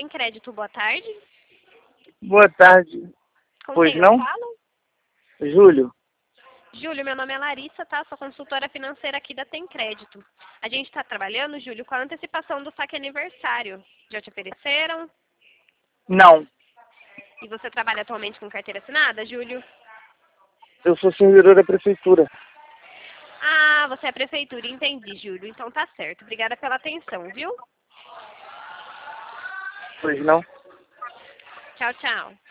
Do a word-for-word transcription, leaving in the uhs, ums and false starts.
Tem Crédito, boa tarde. Boa tarde. Com Pois quem não? eu falo? Júlio? Júlio, meu nome é Larissa, tá? Sou consultora financeira aqui da Tem Crédito. A gente está trabalhando, Júlio, com a antecipação do saque aniversário. Já te ofereceram? Não. E você trabalha atualmente com carteira assinada, Júlio? Eu sou servidor da prefeitura. Ah, você é a prefeitura, entendi, Júlio. Então tá certo. Obrigada pela atenção, viu? Pois não? Tchau, tchau.